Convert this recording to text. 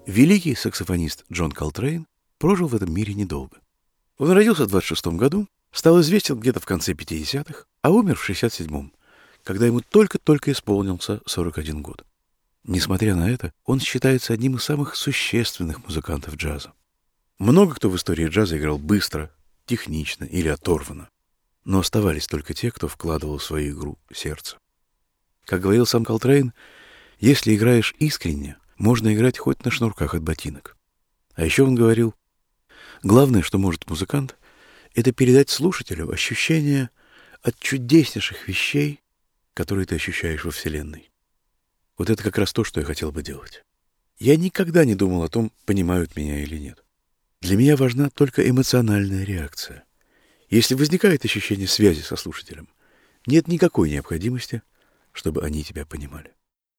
Великий саксофонист Джон Колтрейн прожил в этом мире недолго. Он родился в 26 году, стал известен где-то в конце 50-х, а умер в 67-м, когда ему только-только исполнился 41 год. Несмотря на это, он считается одним из самых существенных музыкантов джаза. Много кто в истории джаза играл быстро, технично или оторванно, но оставались только те, кто вкладывал в свою игру сердце. Как говорил сам Колтрейн, если играешь искренне, можно играть хоть на шнурках от ботинок. А еще он говорил, главное, что может музыкант, это передать слушателю ощущение от чудеснейших вещей, которые ты ощущаешь во Вселенной. Вот это как раз то, что я хотел бы делать. Я никогда не думал о том, понимают меня или нет. Для меня важна только эмоциональная реакция. Если возникает ощущение связи со слушателем, нет никакой необходимости, чтобы они тебя понимали.